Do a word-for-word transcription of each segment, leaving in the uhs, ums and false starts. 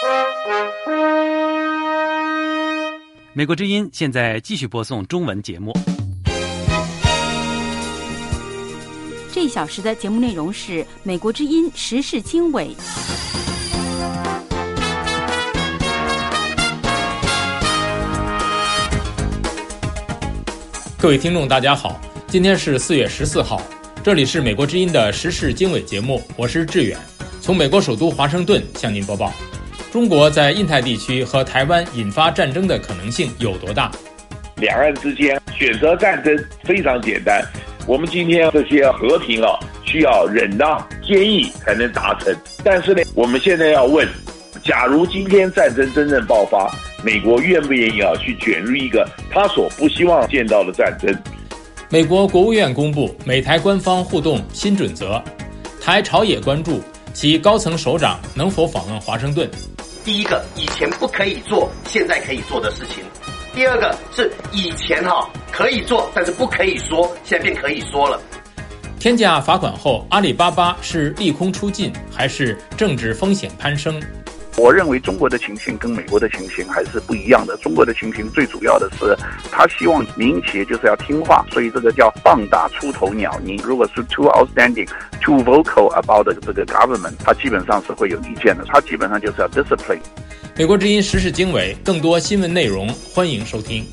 美国之音现在继续播送中文节目。 这一小时的节目内容是美国之音时事经纬。 各位听众大家好，今天是四月十四号，这里是美国之音的时事经纬节目，我是志远，从美国首都华盛顿向您播报。中国在印太地区和台湾引发战争的可能性有多大？ 两岸之间选择战争非常简单，我们今天这些和平啊，需要忍让、坚毅才能达成。但是呢，我们现在要问，假如今天战争真正爆发，美国愿不愿意啊去卷入一个他所不希望见到的战争？ 美国国务院公布美台官方互动新准则，台朝野关注其高层首长能否访问华盛顿。 第一个，以前不可以做，现在可以做的事情；第二个是以前哈可以做，但是不可以说，现在变可以说了。 天价罚款后，阿里巴巴是利空出尽，还是政治风险攀升？ 我认为中国的情形跟美国的情形还是不一样的。中国的情形最主要的是，他希望民营企业就是要听话，所以这个叫棒打出头鸟。你如果是 too outstanding, too vocal about 这个 government， 他基本上是会有意见的。他基本上就是要 discipline。 美国之音时事经纬，更多新闻内容，欢迎收听。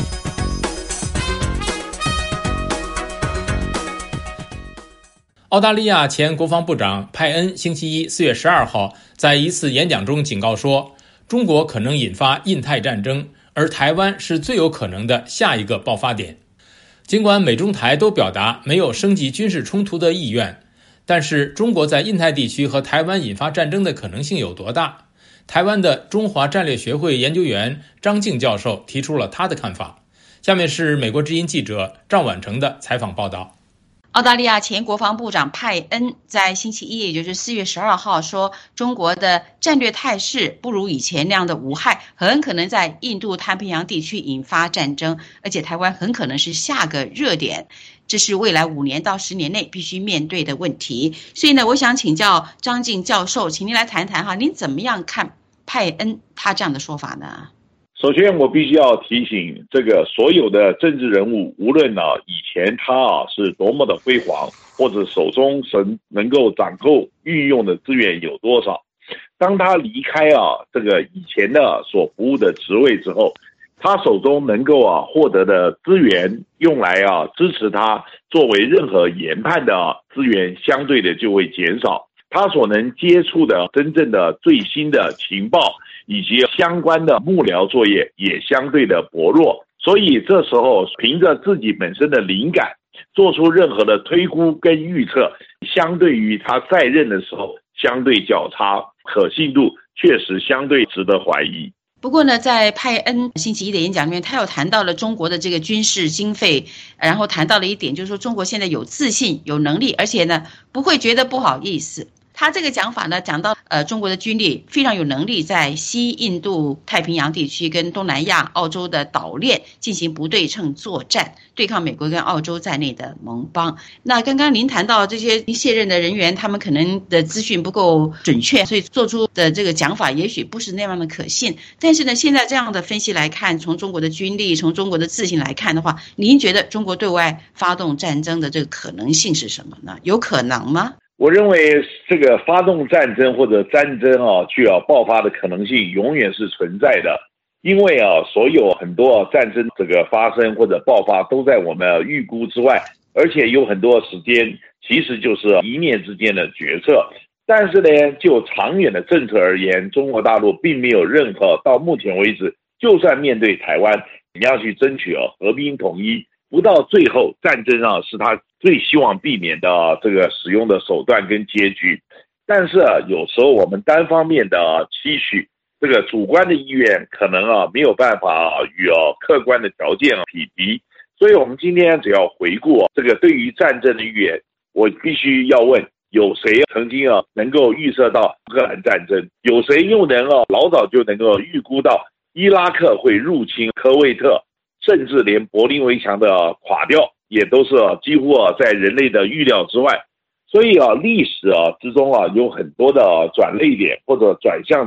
澳大利亚前国防部长派恩星期一四月十二号在一次演讲中警告说，中国可能引发印太战争，而台湾是最有可能的下一个爆发点。尽管美中台都表达没有升级军事冲突的意愿，但是中国在印太地区和台湾引发战争的可能性有多大？台湾的中华战略学会研究员张静教授提出了他的看法。下面是美国之音记者赵婉成的采访报道。 澳大利亚前国防部长派恩在星期一，也就是四月十二号说，中国的战略态势不如以前那样的无害，很可能在印度太平洋地区引发战争，而且台湾很可能是下个热点，这是未来五年到十年内必须面对的问题。所以呢，我想请教张静教授，请您来谈谈哈，您怎么样看派恩他这样的说法呢？ 首先我必须要提醒这个所有的政治人物，无论呢、啊、以前他啊是多么的辉煌，或者手中神能够掌控运用的资源有多少，当他离开啊这个以前的所服务的职位之后，他手中能够啊获得的资源用来啊支持他作为任何研判的、啊、资源相对的就会减少，他所能接触的真正的最新的情报以及相关的幕僚作业也相对的薄弱，所以这时候凭着自己本身的灵感做出任何的推估跟预测，相对于他在任的时候相对较差，可信度确实相对值得怀疑。 不过呢，在派恩星期一的演讲里面，他又谈到了中国的这个军事经费，然后谈到了一点，就是说中国现在有自信、有能力，而且呢不会觉得不好意思。他这个讲法呢，讲到呃中国的军力非常有能力在西印度太平洋地区跟东南亚、澳洲的岛链进行不对称作战，对抗美国跟澳洲在内的盟邦。那刚刚您谈到这些卸任的人员，他们可能的资讯不够准确，所以做出的这个讲法也许不是那样的可信。但是呢，现在这样的分析来看，从中国的军力、从中国的自信来看的话，您觉得中国对外发动战争的这个可能性是什么呢？有可能吗？ 我认为这个发动战争或者战争啊，具有爆发的可能性永远是存在的，因为啊，所有很多、啊、战争这个发生或者爆发都在我们预估之外，而且有很多时间其实就是一念之间的决策。但是呢，就长远的政策而言，中国大陆并没有任何到目前为止，就算面对台湾，你要去争取啊和平统一，不到最后战争啊是他最希望避免的、啊、这个使用的手段跟结局。但是啊，有时候我们单方面的、啊、期许，这个主观的意愿可能啊没有办法、啊、与、啊、客观的条件、啊、匹敌。所以我们今天只要回顾、啊、这个对于战争的预言，我必须要问，有谁曾经啊能够预测到乌克兰战争？有谁又能啊老早就能够预估到伊拉克会入侵科威特，甚至连柏林围墙的、啊、垮掉也都是、啊、几乎啊在人类的预料之外。所以啊，历史啊之中啊有很多的、啊、转捩点或者转向点，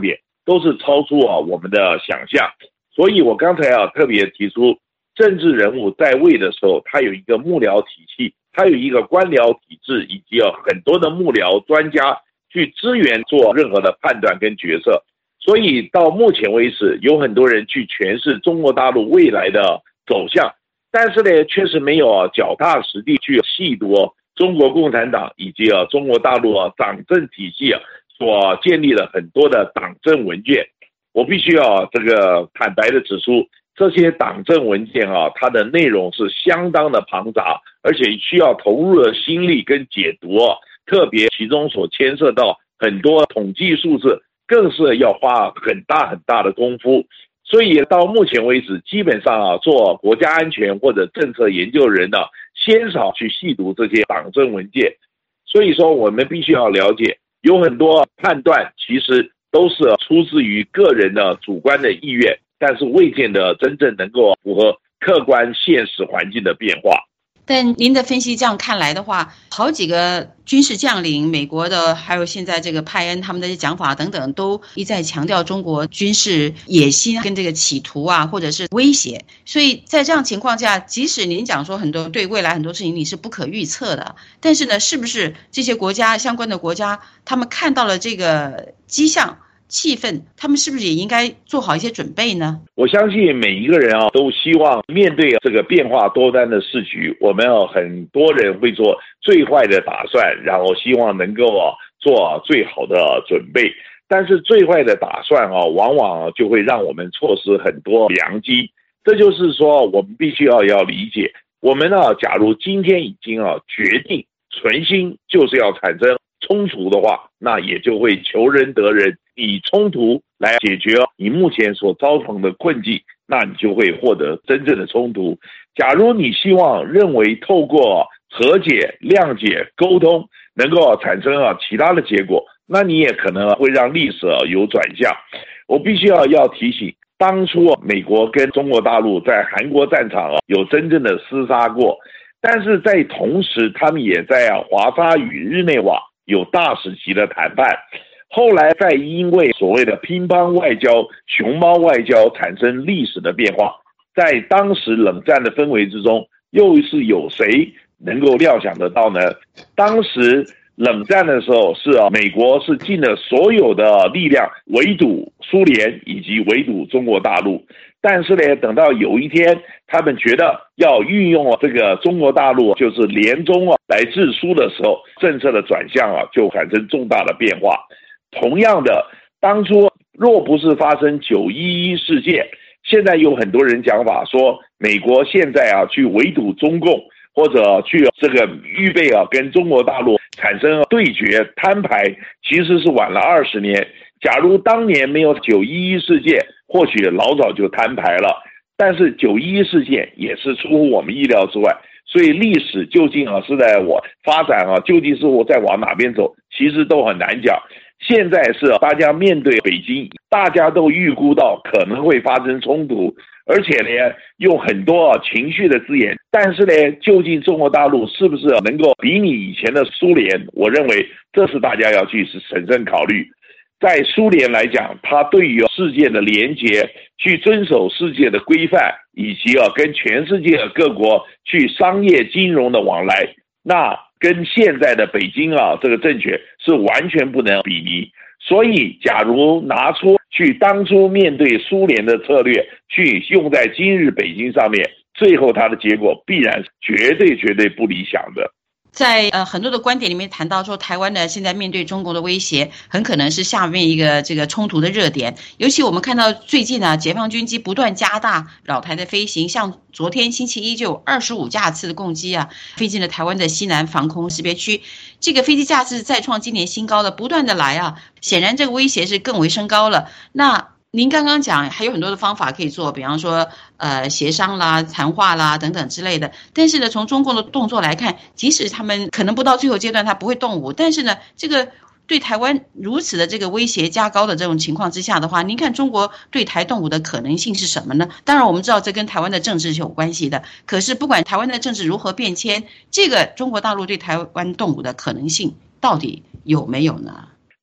都是超出啊我们的想象。所以我刚才啊特别提出，政治人物在位的时候，他有一个幕僚体系，他有一个官僚体制，以及啊很多的幕僚专家去支援做任何的判断跟决策。所以到目前为止，有很多人去诠释中国大陆未来的走向，但是呢，确实没有啊脚踏实地去细读啊中国共产党以及啊中国大陆啊党政体系啊所建立了很多的党政文件。我必须要这个坦白的指出，这些党政文件啊，它的内容是相当的庞杂，而且需要投入的心力跟解读啊，特别其中所牵涉到很多统计数字，更是要花很大很大的功夫。所以到目前为止，基本上啊，做国家安全或者政策研究人呢、啊，鲜少去细读这些党政文件。所以说，我们必须要了解，有很多判断其实都是出自于个人的主观的意愿，但是未见得真正能够符合客观现实环境的变化。 但您的分析这样看来的话，好几个军事将领，美国的还有现在这个派恩他们的讲法等等，都一再强调中国军事野心跟这个企图啊，或者是威胁。所以在这样情况下，即使您讲说很多对未来很多事情你是不可预测的，但是呢，是不是这些国家相关的国家，他们看到了这个迹象气氛，他们是不是也应该做好一些准备呢？ 我相信每一个人啊，都希望面对这个变化多端的时局，我们要很多人会做最坏的打算，然后希望能够啊做最好的准备。但是最坏的打算啊，往往就会让我们错失很多良机。这就是说，我们必须要要理解，我们啊，假如今天已经啊决定存心就是要产生冲突的话，那也就会求人得人，以冲突来解决你目前所遭逢的困境，那你就会获得真正的冲突。假如你希望认为透过和解、谅解、沟通能够产生啊其他的结果，那你也可能会让历史有转向。我必须要要提醒，当初美国跟中国大陆在韩国战场啊有真正的厮杀过，但是在同时他们也在啊华沙与日内瓦有大使级的谈判。后来再因为所谓的乒乓外交、熊猫外交产生历史的变化，在当时冷战的氛围之中，又是有谁能够料想得到呢？当时冷战的时候是啊，美国是尽了所有的力量围堵苏联以及围堵中国大陆，但是呢，等到有一天他们觉得要运用这个中国大陆就是联中啊来制苏的时候，政策的转向啊就产生重大的变化。同样的，当初若不是发生九一一事件，现在有很多人讲法说，美国现在啊去围堵中共，或者去这个预备啊跟中国大陆产生对决摊牌，其实是晚了二十年。假如当年没有九一一事件，或许老早就摊牌了。但是九一一事件也是出乎我们意料之外，所以历史究竟啊是在我发展啊，究竟是我在往哪边走，其实都很难讲。现在是大家面对北京，大家都预估到可能会发生冲突，而且呢用很多情绪的字眼，但是呢究竟中国大陆是不是能够比拟以前的苏联，我认为这是大家要去审慎考虑。在苏联来讲，它对于世界的连结，去遵守世界的规范，以及啊跟全世界各国去商业金融的往来，那跟现在的北京啊这个政权是完全不能比拟。所以假如拿出去当初面对苏联的策略去用在今日北京上面，最后它的结果必然绝对绝对不理想的。 在呃很多的观点里面谈到说，台湾呢现在面对中国的威胁，很可能是下面一个这个冲突的热点。尤其我们看到最近呢，解放军机不断加大扰台的飞行，像昨天星期一就有二十五架次的攻击啊，飞进了台湾的西南防空识别区。这个飞机架次再创今年新高的，不断的来啊，显然这个威胁是更为升高了。那您刚刚讲还有很多的方法可以做，比方说呃协商啦、谈话啦等等之类的。但是呢，从中共的动作来看，即使他们可能不到最后阶段他不会动武，但是呢，这个对台湾如此的这个威胁加高的这种情况之下的话，您看中国对台动武的可能性是什么呢？当然我们知道这跟台湾的政治是有关系的，可是不管台湾的政治如何变迁，这个中国大陆对台湾动武的可能性到底有没有呢？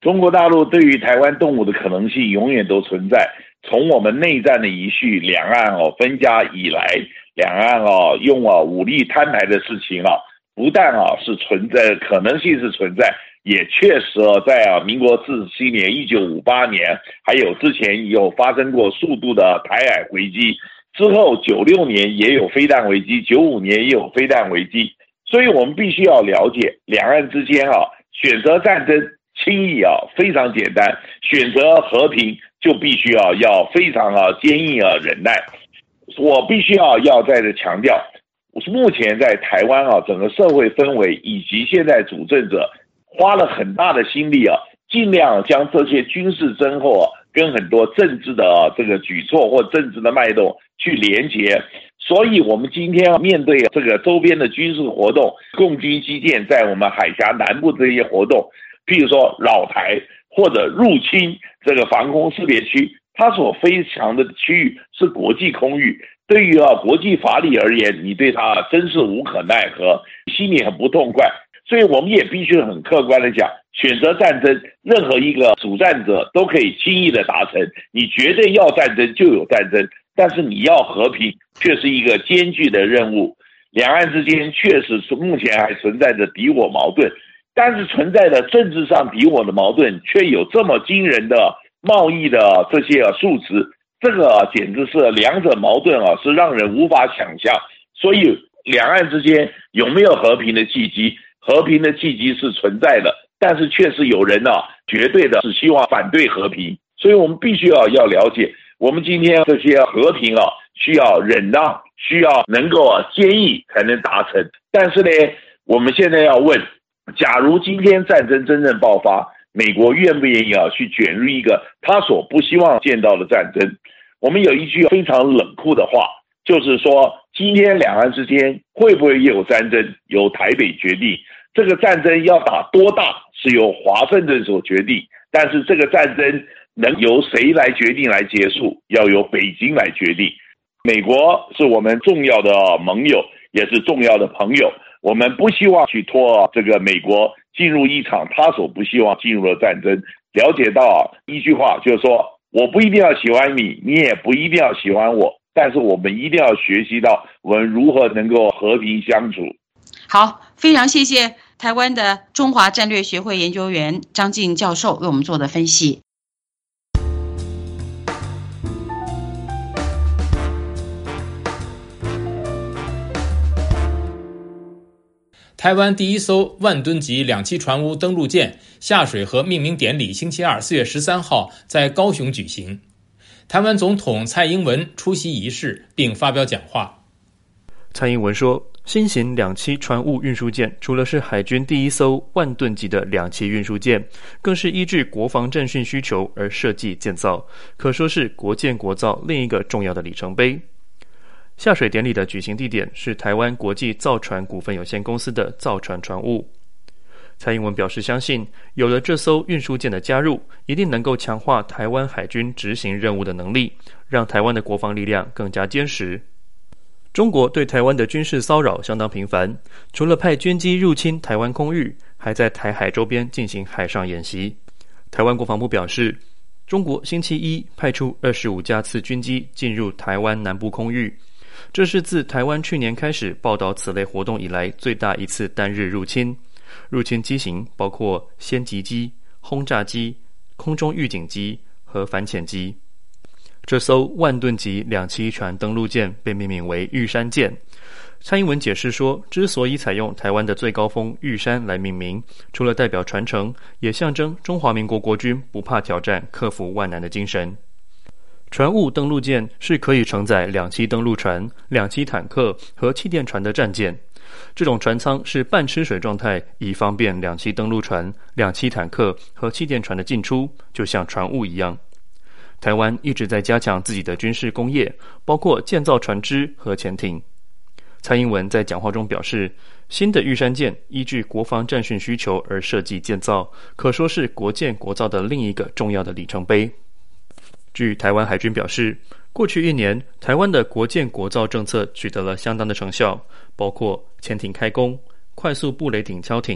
中国大陆对于台湾动武的可能性永远都存在。从我们内战的遗绪，两岸哦分家以来，两岸哦用啊武力摊牌的事情啊，不但啊是存在，可能性是存在，也确实哦在啊民国四十七年、一九五八年，还有之前有发生过数度的台海危机，之后九六年也有飞弹危机，九五年也有飞弹危机，所以我们必须要了解两岸之间啊选择战争轻易啊非常简单，选择和平就必须啊要非常啊坚毅啊忍耐。我必须要要在这强调，目前在台湾啊整个社会氛围以及现在主政者花了很大的心力啊，尽量将这些军事争后啊跟很多政治的啊这个举措或政治的脉动去连结。所以我们今天面对这个周边的军事活动，共军基建在我们海峡南部这些活动，譬如说扰台或者入侵这个防空识别区，它所飞翔的区域是国际空域，对于啊国际法理而言，你对它真是无可奈何，心里很不痛快。所以我们也必须很客观的讲，选择战争，任何一个主战者都可以轻易的达成。你绝对要战争就有战争，但是你要和平却是一个艰巨的任务。两岸之间确实是目前还存在着敌我矛盾，但是存在的政治上敌我的矛盾却有这么惊人的贸易的这些数值，这个简直是两者矛盾啊，是让人无法想象。所以两岸之间有没有和平的契机？和平的契机是存在的，但是确实有人啊，绝对的是希望反对和平。所以我们必须要要了解，我们今天这些和平啊，需要忍让，需要能够啊坚毅才能达成。但是呢，我们现在要问，假如今天战争真正爆发，美国愿不愿意啊去卷入一个他所不希望见到的战争？我们有一句非常冷酷的话，就是说今天两岸之间会不会有战争，由台北决定。这个战争要打多大是由华盛顿所决定，但是这个战争能由谁来决定来结束，要由北京来决定。美国是我们重要的盟友，也是重要的朋友，我们不希望去拖这个美国进入一场他所不希望进入的战争。了解到一句话，就是说我不一定要喜欢你，你也不一定要喜欢我，但是我们一定要学习到我们如何能够和平相处。 好，非常谢谢台湾的中华战略学会研究员张晋教授为我们做的分析。 台湾第一艘万吨级两栖船坞登陆舰下水和命名典礼星期二四月十三号在高雄举行，台湾总统蔡英文出席仪式并发表讲话。 蔡英文说，新型两栖船坞运输舰除了是海军第一艘万吨级的两栖运输舰，更是依据国防战训需求而设计建造，可说是国建国造另一个重要的里程碑。下水典礼的举行地点是台湾国际造船股份有限公司的造船船坞。蔡英文表示相信，有了这艘运输舰的加入，一定能够强化台湾海军执行任务的能力，让台湾的国防力量更加坚实。中国对台湾的军事骚扰相当频繁，除了派军机入侵台湾空域，还在台海周边进行海上演习。台湾国防部表示，中国星期一派出二十五架次军机进入台湾南部空域，这是自台湾去年开始报道此类活动以来最大一次单日入侵。入侵机型包括歼击机、轰炸机、空中预警机和反潜机。这艘万吨级两栖船登陆舰被命名为玉山舰。蔡英文解释说，之所以采用台湾的最高峰玉山来命名，除了代表传承，也象征中华民国国军不怕挑战、克服万难的精神。船坞登陆舰是可以承载两栖登陆船、两栖坦克和气垫船的战舰。这种船舱是半吃水状态，以方便两栖登陆船、两栖坦克和气垫船的进出，就像船坞一样。台湾一直在加强自己的军事工业，包括建造船只和潜艇。蔡英文在讲话中表示，新的玉山舰依据国防战训需求而设计建造，可说是国建国造的另一个重要的里程碑。据台湾海军表示，过去一年，台湾的国建国造政策取得了相当的成效，包括潜艇开工、快速布雷艇敲艇、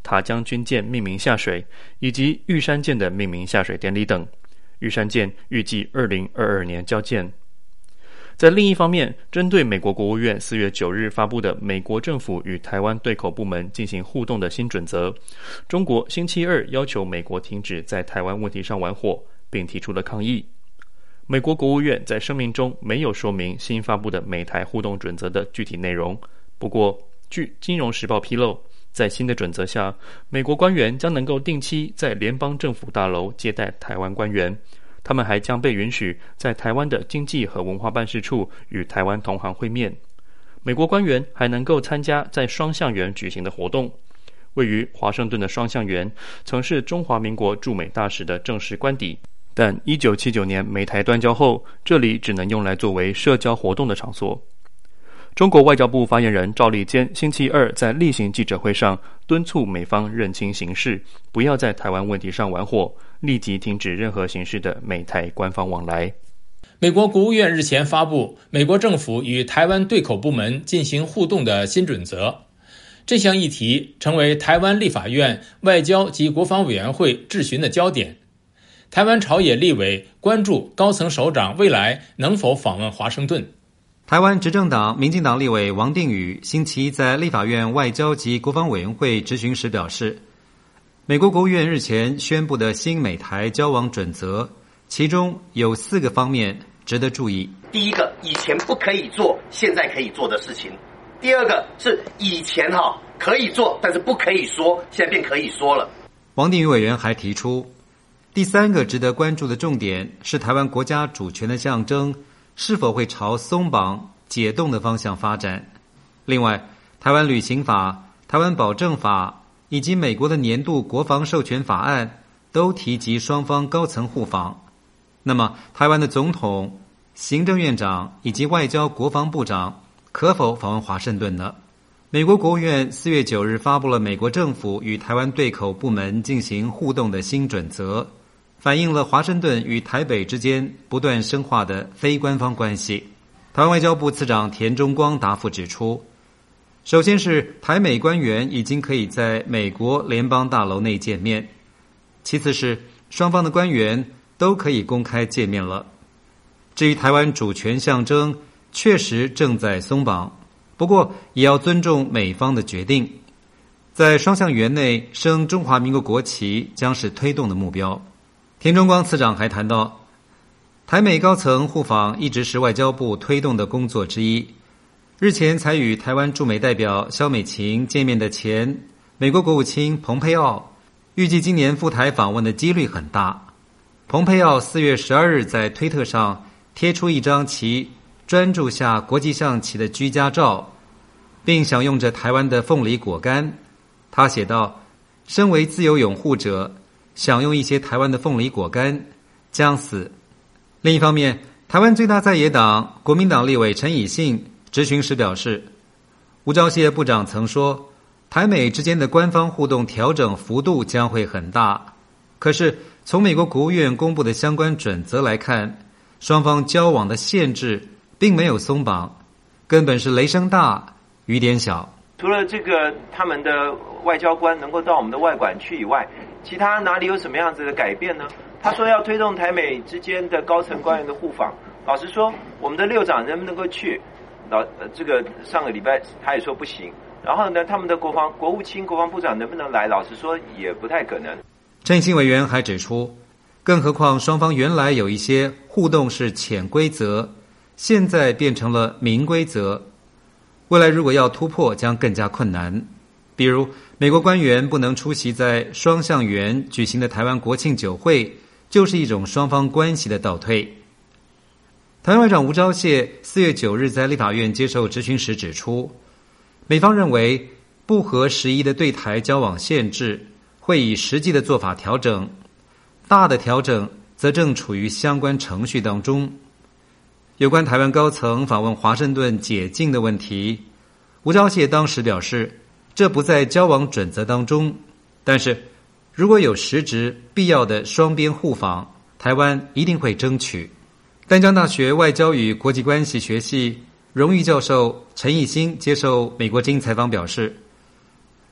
塔江军舰命名下水，以及玉山舰的命名下水典礼等。玉山舰预计二零二二年交舰。在另一方面，针对美国国务院四月九日发布的美国政府与台湾对口部门进行互动的新准则，中国星期二要求美国停止在台湾问题上玩火，并提出了抗议。美国国务院在声明中没有说明新发布的美台互动准则的具体内容。不过，据《金融时报》披露，在新的准则下，美国官员将能够定期在联邦政府大楼接待台湾官员，他们还将被允许在台湾的经济和文化办事处与台湾同行会面。美国官员还能够参加在双橡园举行的活动。位于华盛顿的双橡园曾是中华民国驻美大使的正式官邸，但一九七九年美台断交后，这里只能用来作为社交活动的场所。中国外交部发言人赵立坚星期二在例行记者会上敦促美方认清形势，不要在台湾问题上玩火，立即停止任何形式的美台官方往来。 美国国务院日前发布美国政府与台湾对口部门进行互动的新准则，这项议题成为台湾立法院外交及国防委员会质询的焦点。台湾朝野立委关注高层首长未来能否访问华盛顿。 台湾执政党民进党立委王定宇星期一在立法院外交及国防委员会质询时表示，美国国务院日前宣布的新美台交往准则，其中有四个方面值得注意。 第一个，以前不可以做，现在可以做的事情；第二个是以前哈可以做，但是不可以说，现在变可以说了。 王定宇委员还提出，第三个值得关注的重点是台湾国家主权的象征是否会朝松绑、解冻的方向发展。另外，台湾旅行法、台湾保证法以及美国的年度国防授权法案都提及双方高层互访。那么，台湾的总统、行政院长以及外交国防部长可否访问华盛顿呢？美国国务院四月九日发布了美国政府与台湾对口部门进行互动的新准则，反映了华盛顿与台北之间不断深化的非官方关系。台湾外交部次长田中光答复指出，首先是台美官员已经可以在美国联邦大楼内见面，其次是双方的官员都可以公开见面了。至于台湾主权象征，确实正在松绑，不过也要尊重美方的决定。在双橡园内升中华民国国旗将是推动的目标。田中光次长还谈到，台美高层互访一直是外交部推动的工作之一。日前才与台湾驻美代表萧美琴见面的前美国国务卿蓬佩奥，预计今年赴台访问的几率很大。蓬佩奥四月十二日在推特上贴出一张其专注下国际象棋的居家照，并享用着台湾的凤梨果干。他写道，身为自由拥护者，享用一些台湾的凤梨果干将死。另一方面，台湾最大在野党国民党立委陈以信质询时表示，吴钊燮部长曾说，台美之间的官方互动调整幅度将会很大，可是从美国国务院公布的相关准则来看，双方交往的限制并没有松绑，根本是雷声大雨点小。 除了这个他们的外交官能够到我们的外馆去以外，其他哪里有什么样子的改变呢？他说要推动台美之间的高层官员的互访，老实说，我们的六长能不能够去？老这个上个礼拜他也说不行。然后呢，他们的国防国务卿、国防部长能不能来？老实说也不太可能。 陈以信委员还指出，更何况双方原来有一些互动是潜规则，现在变成了明规则，未来如果要突破将更加困难。比如美国官员不能出席在双橡园举行的台湾国庆酒会，就是一种双方关系的倒退。台湾外长吴钊燮四月九日在立法院接受质询时指出，美方认为不合时宜的对台交往限制会以实际的做法调整，大的调整则正处于相关程序当中。有关台湾高层访问华盛顿解禁的问题，吴钊燮当时表示，这不在交往准则当中，但是如果有实质必要的双边互访，台湾一定会争取。淡江大学外交与国际关系学系荣誉教授陈义兴接受美国之音采访表示，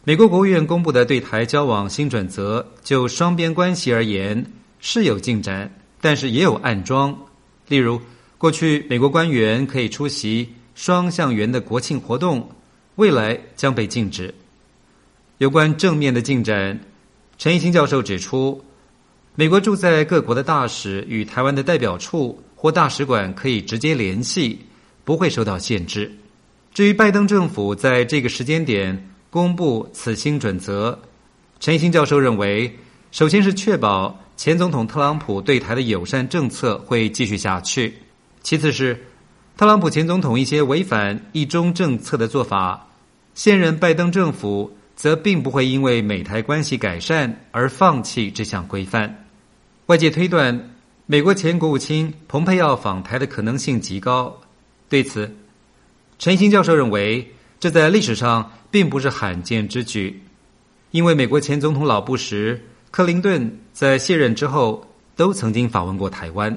美国国务院公布的对台交往新准则，就双边关系而言是有进展，但是也有暗桩。例如，过去美国官员可以出席双向圆的国庆活动，未来将被禁止。有关正面的进展，陈一新教授指出，美国驻在各国的大使与台湾的代表处或大使馆可以直接联系，不会受到限制。至于拜登政府在这个时间点公布此新准则，陈一新教授认为，首先是确保前总统特朗普对台的友善政策会继续下去，其次是特朗普前总统一些违反一中政策的做法，现任拜登政府则并不会因为美台关系改善而放弃这项规范。外界推断，美国前国务卿蓬佩奥访台的可能性极高。对此，陈一新教授认为，这在历史上并不是罕见之举，因为美国前总统老布什、克林顿在卸任之后都曾经访问过台湾。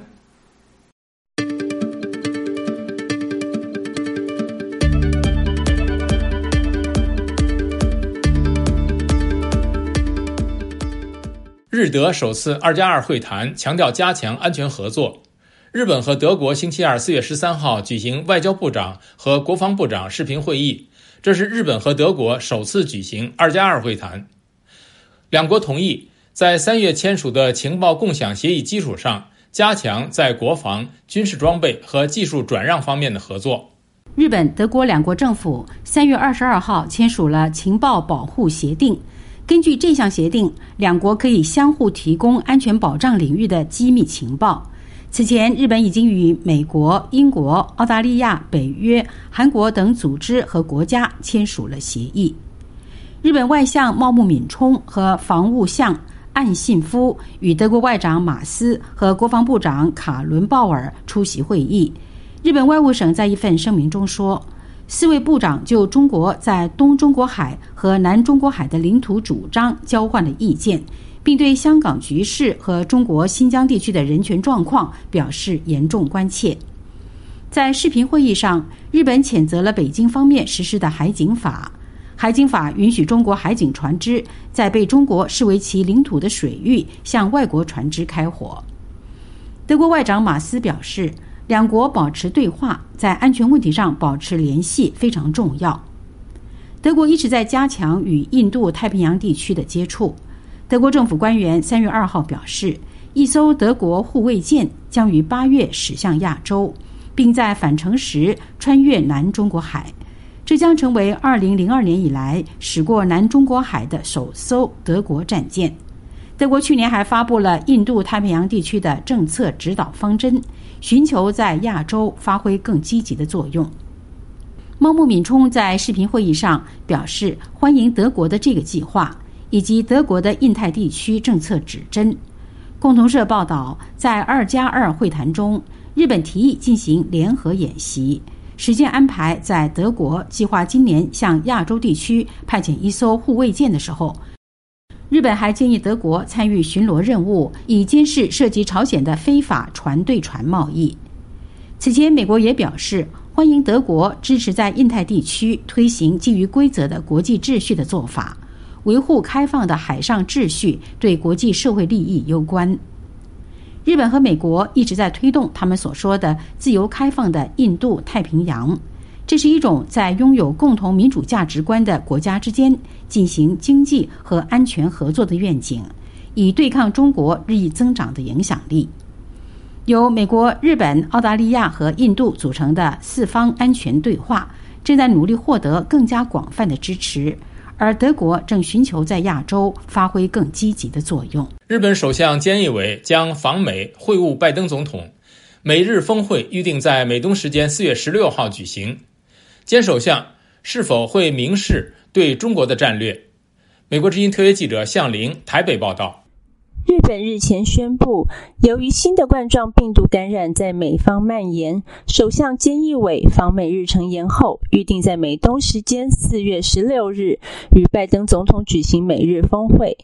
日德首次二加二会谈强调加强安全合作。日本和德国星期二四月十三号举行外交部长和国防部长视频会议，这是日本和德国首次举行二加二会谈。两国同意在三月签署的情报共享协议基础上，加强在国防、军事装备和技术转让方面的合作。 日本、德国两国政府三月二十二号签署了情报保护协定。根据这项协定，两国可以相互提供安全保障领域的机密情报。此前，日本已经与美国、英国、澳大利亚、北约、韩国等组织和国家签署了协议。日本外相茂木敏充和防务相岸信夫与德国外长马斯和国防部长卡伦鲍尔出席会议。日本外务省在一份声明中说，四位部长就中国在东中国海和南中国海的领土主张交换了意见，并对香港局势和中国新疆地区的人权状况表示严重关切。在视频会议上，日本谴责了北京方面实施的海警法。海警法允许中国海警船只在被中国视为其领土的水域向外国船只开火。德国外长马斯表示，两国保持对话，在安全问题上保持联系非常重要。德国一直在加强与印度太平洋地区的接触。德国政府官员三月二号表示，一艘德国护卫舰将于八月驶向亚洲，并在返程时穿越南中国海。这将成为二零零二年以来驶过南中国海的首艘德国战舰。德国去年还发布了印度太平洋地区的政策指导方针，寻求在亚洲发挥更积极的作用。茂木敏充在视频会议上表示，欢迎德国的这个计划，以及德国的印太地区政策指针。共同社报道，在二加二会谈中，日本提议进行联合演习，时间安排在德国计划今年向亚洲地区派遣一艘护卫舰的时候。日本还建议德国参与巡逻任务，以监视涉及朝鲜的非法船对船贸易。此前，美国也表示欢迎德国支持在印太地区推行基于规则的国际秩序的做法，维护开放的海上秩序对国际社会利益攸关。日本和美国一直在推动他们所说的自由开放的印度太平洋，这是一种在拥有共同民主价值观的国家之间进行经济和安全合作的愿景，以对抗中国日益增长的影响力。由美国、日本、澳大利亚和印度组成的四方安全对话正在努力获得更加广泛的支持，而德国正寻求在亚洲发挥更积极的作用。 日本首相菅义伟将访美会晤拜登总统，美日峰会预定在美东时间四月十六号举行。菅首相是否会明示对中国的战略？美国之音特约记者向玲台北报道。 日本日前宣布，由于新的冠状病毒感染在美方蔓延，首相菅义伟访美日程延后，预定在美东时间四月十六日与拜登总统举行美日峰会。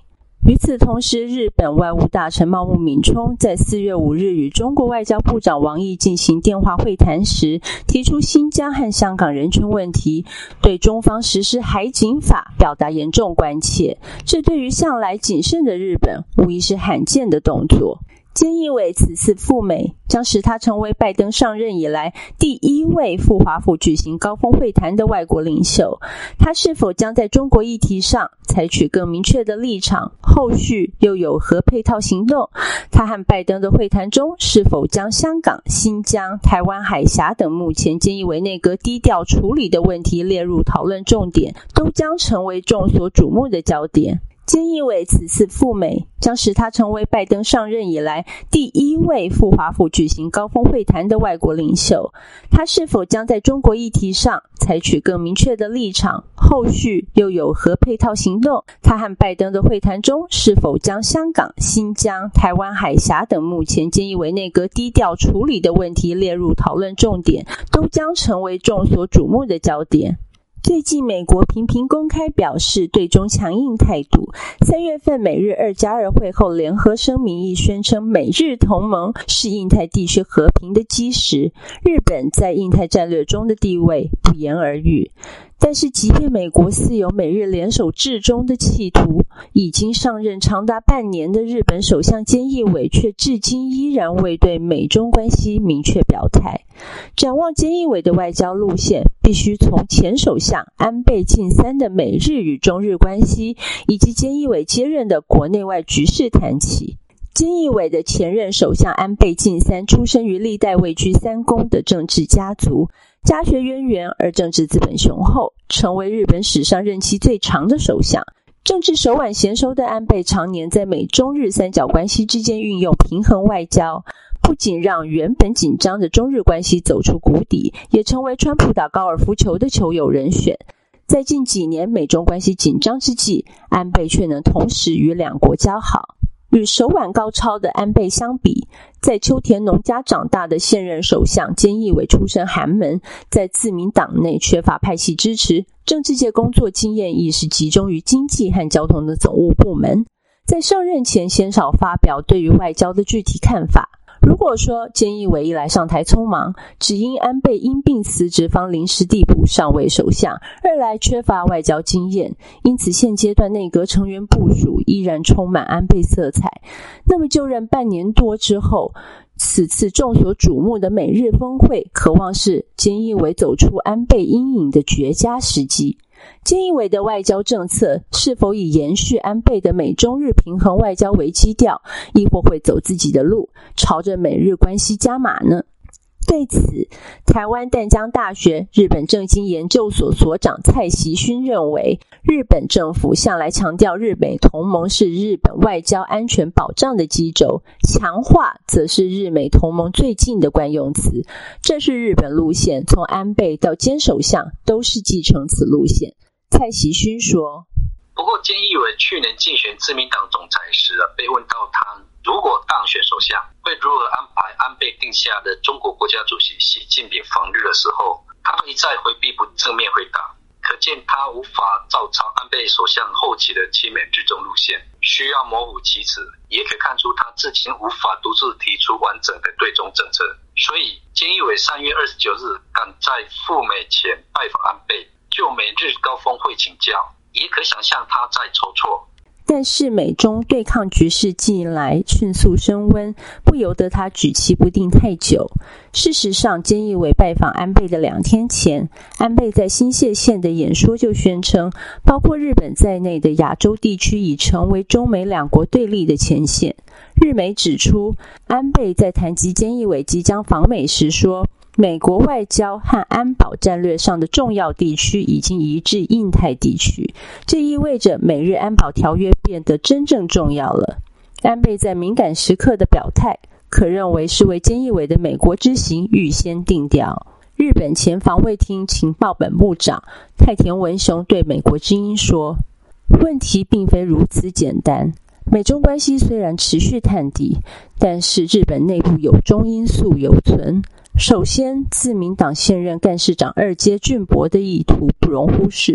与此同时，日本外务大臣茂木敏充在四月五日与中国外交部长王毅进行电话会谈时，提出新疆和香港人权问题，对中方实施海警法表达严重关切。这对于向来谨慎的日本，无疑是罕见的动作。菅义伟此次赴美，将使他成为拜登上任以来第一位赴华府举行高峰会谈的外国领袖。他是否将在中国议题上采取更明确的立场，后续又有何配套行动？他和拜登的会谈中，是否将香港、新疆、台湾海峡等目前菅义伟内阁低调处理的问题列入讨论重点，都将成为众所瞩目的焦点。菅义伟此次赴美，将使他成为拜登上任以来第一位赴华府举行高峰会谈的外国领袖。他是否将在中国议题上采取更明确的立场，后续又有何配套行动？他和拜登的会谈中，是否将香港、新疆、台湾海峡等目前菅义伟内阁低调处理的问题列入讨论重点，都将成为众所瞩目的焦点。最近美国频频公开表示对中强硬态度，三月份美日二加二会后联合声明亦宣称美日同盟是印太地区和平的基石，日本在印太战略中的地位不言而喻。但是即便美国似有美日联手制中的企图，已经上任长达半年的日本首相菅义伟却至今依然未对美中关系明确表态。展望菅义伟的外交路线，必须从前首相安倍晋三的美日与中日关系，以及菅义伟接任的国内外局势谈起。菅义伟的前任首相安倍晋三出生于历代位居三公的政治家族，家学渊源而政治资本雄厚，成为日本史上任期最长的首相。政治手腕娴熟的安倍常年在美中日三角关系之间运用平衡外交，不仅让原本紧张的中日关系走出谷底，也成为川普打高尔夫球的球友人选。在近几年美中关系紧张之际，安倍却能同时与两国交好。与手腕高超的安倍相比，在秋田农家长大的现任首相菅义伟出身寒门，在自民党内缺乏派系支持，政治界工作经验亦是集中于经济和交通的总务部门，在上任前鲜少发表对于外交的具体看法。如果说菅义伟一来上台匆忙，只因安倍因病辞职方临时递补上位首相，二来缺乏外交经验，因此现阶段内阁成员部署依然充满安倍色彩，那么就任半年多之后，此次众所瞩目的美日峰会，可望是菅义伟走出安倍阴影的绝佳时机。菅义伟的外交政策是否以延续安倍的美中日平衡外交为基调，亦或会走自己的路，朝着美日关系加码呢？对此，台湾淡江大学日本政经研究所所长蔡习勋认为，日本政府向来强调日美同盟是日本外交安全保障的基轴，强化则是日美同盟最近的惯用词，这是日本路线，从安倍到菅首相都是继承此路线。蔡习勋说， 不过菅义伟去年竞选自民党总裁时被问到他如果当选首相会如何安排安倍定下的中国国家主席习近平访日的时候，他一再回避不正面回答，可见他无法照抄安倍首相后期的亲美至中路线，需要模糊其词，也可看出他至今无法独自提出完整的对中政策。所以菅义伟三月二十九日赶在赴美前拜访安倍，就美日高峰会请教，也可想象他在筹措。 但是美中对抗局势近来迅速升温，不由得他举棋不定太久。事实上，菅义伟拜访安倍的两天前，安倍在新泻县的演说就宣称，包括日本在内的亚洲地区已成为中美两国对立的前线。日媒指出，安倍在谈及菅义伟即将访美时说，美国外交和安保战略上的重要地区已经移至印太地区，这意味着美日安保条约变得真正重要了。安倍在敏感时刻的表态，可认为是为菅义伟的美国之行预先定调。日本前防卫厅情报本部长太田文雄对美国之音说，问题并非如此简单，美中关系虽然持续探底，但是日本内部有中因素犹存。首先，自民党现任干事长二阶俊博的意图不容忽视。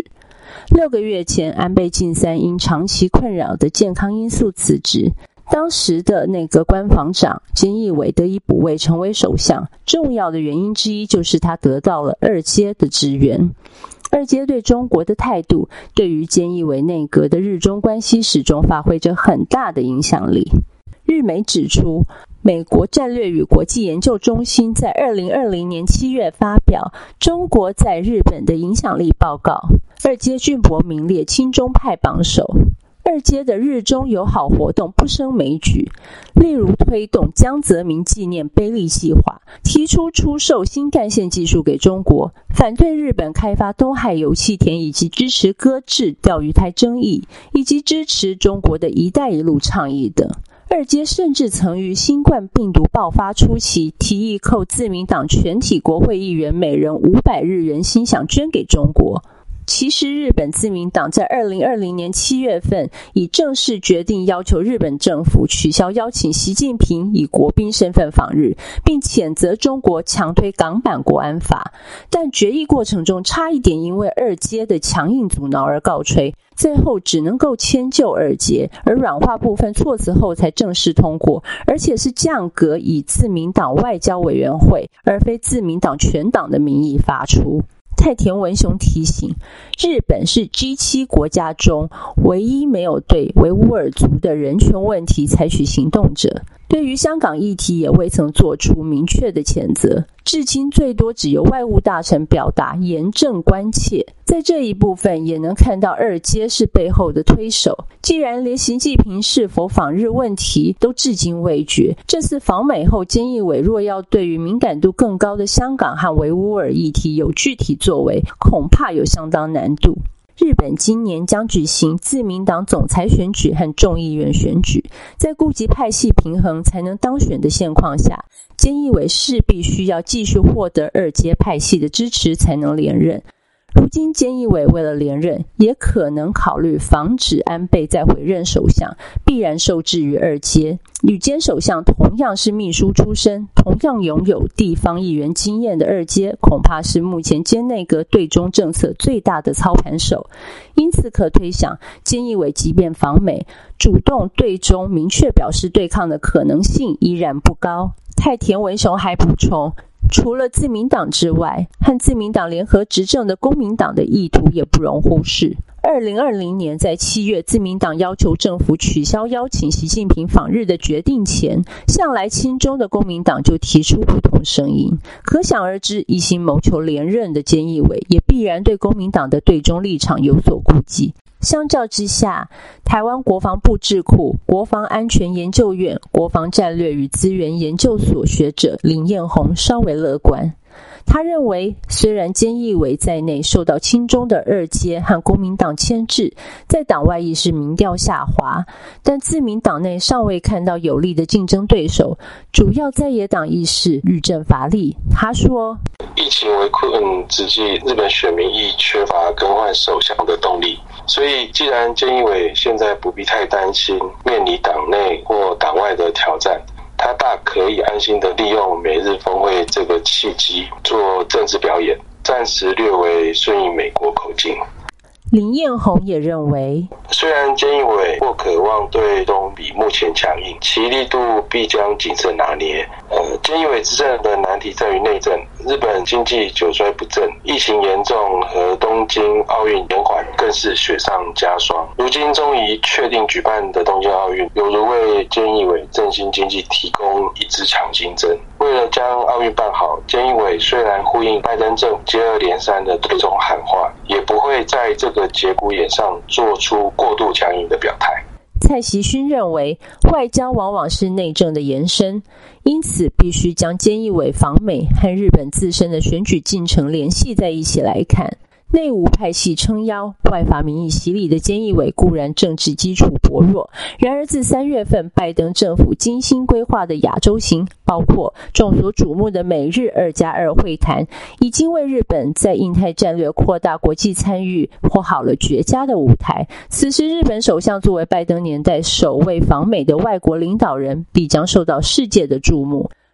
六个月前，安倍晋三因长期困扰的健康因素辞职。当时的内阁官房长菅义伟得以补位成为首相，重要的原因之一就是他得到了二阶的支援。二阶对中国的态度，对于菅义伟内阁的日中关系始终发挥着很大的影响力。日媒指出，美国战略与国际研究中心在二零二零年七月发表中国在日本的影响力报告，二阶俊博名列亲中派榜首。二阶的日中友好活动不胜枚举，例如推动江泽民纪念碑立计划，提出出售新干线技术给中国，反对日本开发东海油气田，以及支持搁置钓鱼台争议，以及支持中国的一带一路倡议等。二阶甚至曾于新冠病毒爆发初期提议扣自民党全体国会议员每人五百日元薪饷捐给中国。其实日本自民党在二零二零年七月份已正式决定要求日本政府取消邀请习近平以国宾身份访日，并谴责中国强推港版国安法，但决议过程中差一点因为二阶的强硬阻挠而告吹，最后只能够迁就二阶，而软化部分措辞后才正式通过，而且是降格以自民党外交委员会而非自民党全党的名义发出。太田文雄提醒，日本是 G 七 国家中唯一没有对维吾尔族的人权问题采取行动者，对于香港议题也未曾做出明确的谴责，至今最多只有外务大臣表达严正关切。在这一部分也能看到二阶是背后的推手，既然连习近平是否访日问题都至今未决，这次访美后菅义伟若要对于敏感度更高的香港和维吾尔议题有具体作为，恐怕有相当难度。日本今年将举行自民党总裁选举和众议院选举，在顾及派系平衡才能当选的现况下，菅义伟势必需要继续获得二阶派系的支持才能连任。如今菅义伟为了连任，也可能考虑防止安倍再回任首相，必然受制于二阶。与菅首相同样是秘书出身，同样拥有地方议员经验的二阶，恐怕是目前菅内阁对中政策最大的操盘手。因此可推想，菅义伟即便访美，主动对中明确表示对抗的可能性依然不高。太田文雄还补充，除了自民党之外，和自民党联合执政的公民党的意图也不容忽视。二零二零年在七月，自民党要求政府取消邀请习近平访日的决定前，向来亲中的公民党就提出不同声音。可想而知，一心谋求连任的菅义伟也必然对公民党的对中立场有所顾忌。相较之下，台湾国防部智库国防安全研究院国防战略与资源研究所学者林彦宏稍微乐观。他认为，虽然菅义伟在内受到亲中的二阶和国民党牵制，在党外意识民调下滑，但自民党内尚未看到有力的竞争对手，主要在野党意识愈振乏力。他说， 疫情围困之际，日本选民亦缺乏更换首相的动力，所以既然菅义伟现在不必太担心面临党内或党外的挑战，他大可以安心的利用美日峰会这个契机做政治表演，暂时略为顺应美国口径。 林彦宏也认为， 虽然菅义伟或渴望对中比目前强硬，其力度必将谨慎拿捏。呃，菅义伟执政的难题在于内政，日本经济久衰不振，疫情严重和东京奥运延缓更是雪上加霜。如今终于确定举办的东京奥运，犹如为菅义伟振兴经济提供一支强心针。为了将奥运办好，菅义伟虽然呼应拜登政府接二连三的对中喊话，也不会在这个节骨眼上做出过度强硬的表态。 蔡习勋认为，外交往往是内政的延伸，因此必须将菅义伟访美和日本自身的选举进程联系在一起来看。内务派系撑腰，外法民意洗礼的菅义伟固然政治基础薄弱，然而自三月份拜登政府精心规划的亚洲行，包括众所瞩目的美日二加二会谈，已经为日本在印太战略扩大国际参与铺好了绝佳的舞台。此时日本首相作为拜登年代首位访美的外国领导人，必将受到世界的注目。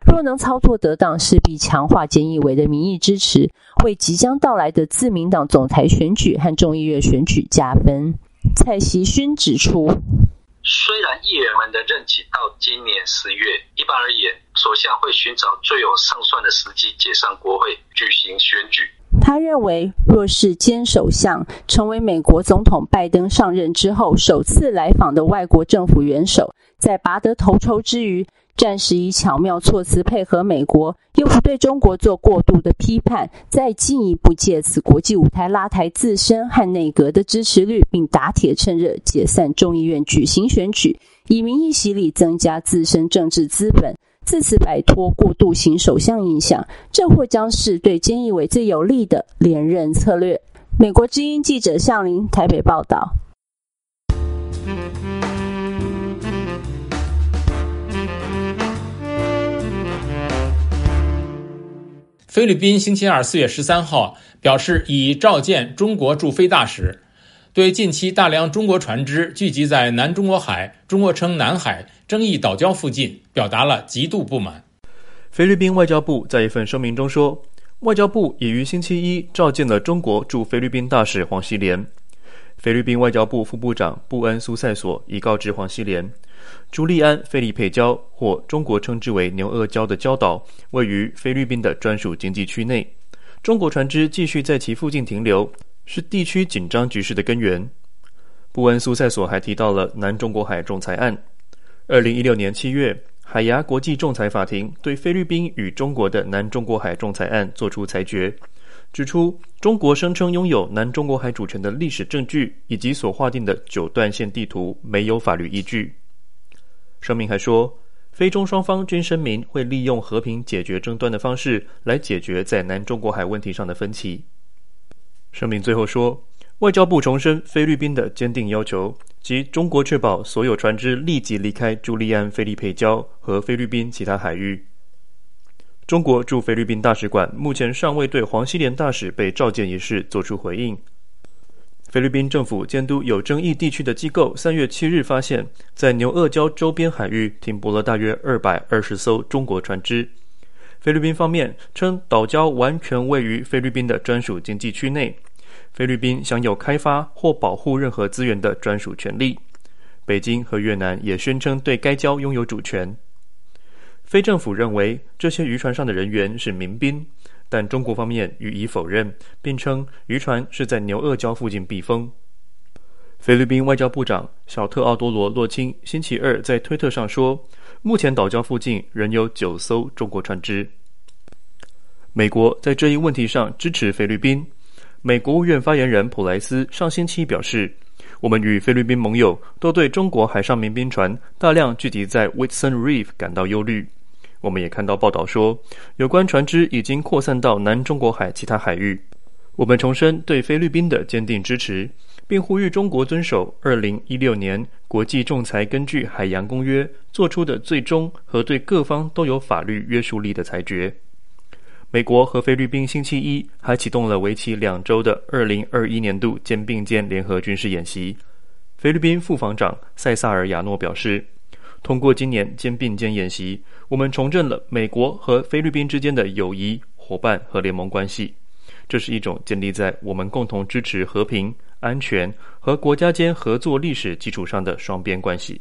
若能操作得当，势必强化菅义伟的民意支持，为即将到来的自民党总裁选举和众议院选举加分。蔡锡勋指出， 虽然议员们的任期到今年十月，一般而言，首相会寻找最有胜算的时机解散国会，举行选举。 他认为，若是菅首相成为美国总统拜登上任之后首次来访的外国政府元首，在拔得头筹之余，暂时以巧妙措辞配合美国，又不对中国做过度的批判，再进一步借此国际舞台拉抬自身和内阁的支持率，并打铁趁热解散众议院举行选举，以民意洗礼增加自身政治资本，自此摆脱过渡型首相印象，这或将是对菅义伟最有利的连任策略。美国之音记者向林台北报道。 菲律宾星期二四月十三号表示，已召见中国驻菲大使，对近期大量中国船只聚集在南中国海（中国称南海）争议岛礁附近，表达了极度不满。 菲律宾外交部在一份声明中说，外交部已于星期一召见了中国驻菲律宾大使黄锡莲。菲律宾外交部副部长布恩苏塞索已告知黄锡莲，朱利安·费利佩礁或中国称之为牛轭礁的礁岛位于菲律宾的专属经济区内，中国船只继续在其附近停留，是地区紧张局势的根源。布恩苏塞索还提到了南中国海仲裁案。二零一六年七月，海牙国际仲裁法庭对菲律宾与中国的南中国海仲裁案作出裁决，指出中国声称拥有南中国海主权的历史证据以及所划定的九段线地图没有法律依据。声明还说，菲中双方均声明会利用和平解决争端的方式来解决在南中国海问题上的分歧。声明最后说，外交部重申菲律宾的坚定要求，即中国确保所有船只立即离开朱利安·菲利佩礁和菲律宾其他海域。中国驻菲律宾大使馆目前尚未对黄锡莲大使被召见一事作出回应。菲律宾政府监督有争议地区的机构三月七日发现，在牛轭礁周边海域停泊了大约二百二十艘中国船只。菲律宾方面称，岛礁完全位于菲律宾的专属经济区内，菲律宾享有开发或保护任何资源的专属权利。北京和越南也宣称对该礁拥有主权。菲政府认为这些渔船上的人员是民兵，但中国方面予以否认，并称渔船是在牛轭礁附近避风。菲律宾外交部长小特奥多罗洛钦星期二在推特上说，目前岛礁附近仍有九艘中国船只。美国在这一问题上支持菲律宾。美国务院发言人普莱斯上星期表示，我们与菲律宾盟友都对中国海上民兵船大量聚集在 Whitsun Reef 感到忧虑。我们也看到报道说，有关船只已经扩散到南中国海其他海域。我们重申对菲律宾的坚定支持，并呼吁中国遵守二零一六年国际仲裁根据海洋公约做出的最终和对各方都有法律约束力的裁决。美国和菲律宾星期一还启动了为期两周的二零二一年度肩并肩联合军事演习。菲律宾副防长塞萨尔亚诺表示，通过今年肩并肩演习，我们重振了美国和菲律宾之间的友谊、伙伴和联盟关系。这是一种建立在我们共同支持和平、安全和国家间合作历史基础上的双边关系。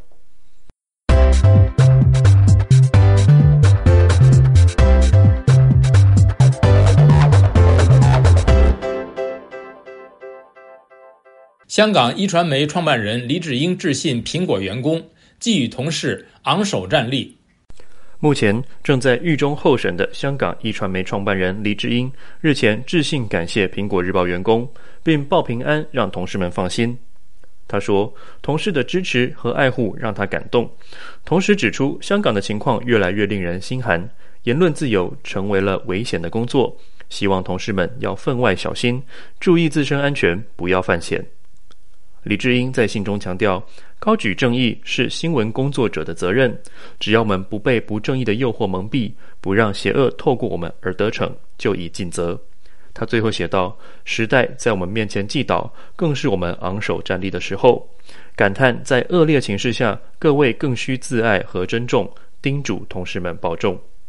香港一传媒创办人黎智英致信苹果员工，寄语同事昂首站立。 目前正在狱中候审的香港一传媒创办人黎智英日前致信感谢苹果日报员工，并报平安让同事们放心。他说，同事的支持和爱护让他感动，同时指出香港的情况越来越令人心寒，言论自由成为了危险的工作，希望同事们要分外小心，注意自身安全，不要犯险。黎智英在信中强调，高举正义是新闻工作者的责任，只要我们不被不正义的诱惑蒙蔽，不让邪恶透过我们而得逞，就已尽责。他最后写道，时代在我们面前击倒，更是我们昂首站立的时候，感叹在恶劣情势下，各位更需自爱和珍重，叮嘱同事们保重。